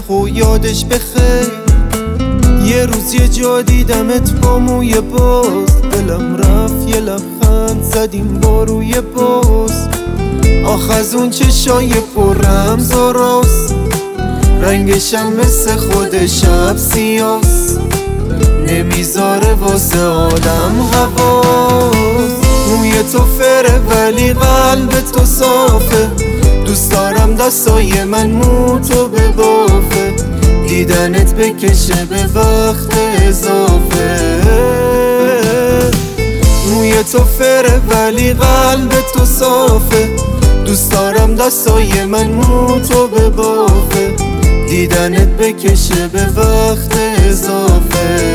رفیق و یادش بخیر. یه روز یه جا دیدمت با موی باز، دلم رفت یه لبخند زدیم با روی باز. آخ از اون چشای پر رمز و راست، رنگشم مثل خود شب سیاست، نمیذاره واسه آدم حواس. موی تو فره ولی قلب تو صافه، دوست دارم دستای من مو تو ببافه، دیدنت بکشه به وقت اضافه. موی تو فره ولی قلب تو صافه، دوست دارم دستای من مو تو ببافه، دیدنت بکشه به وقت اضافه.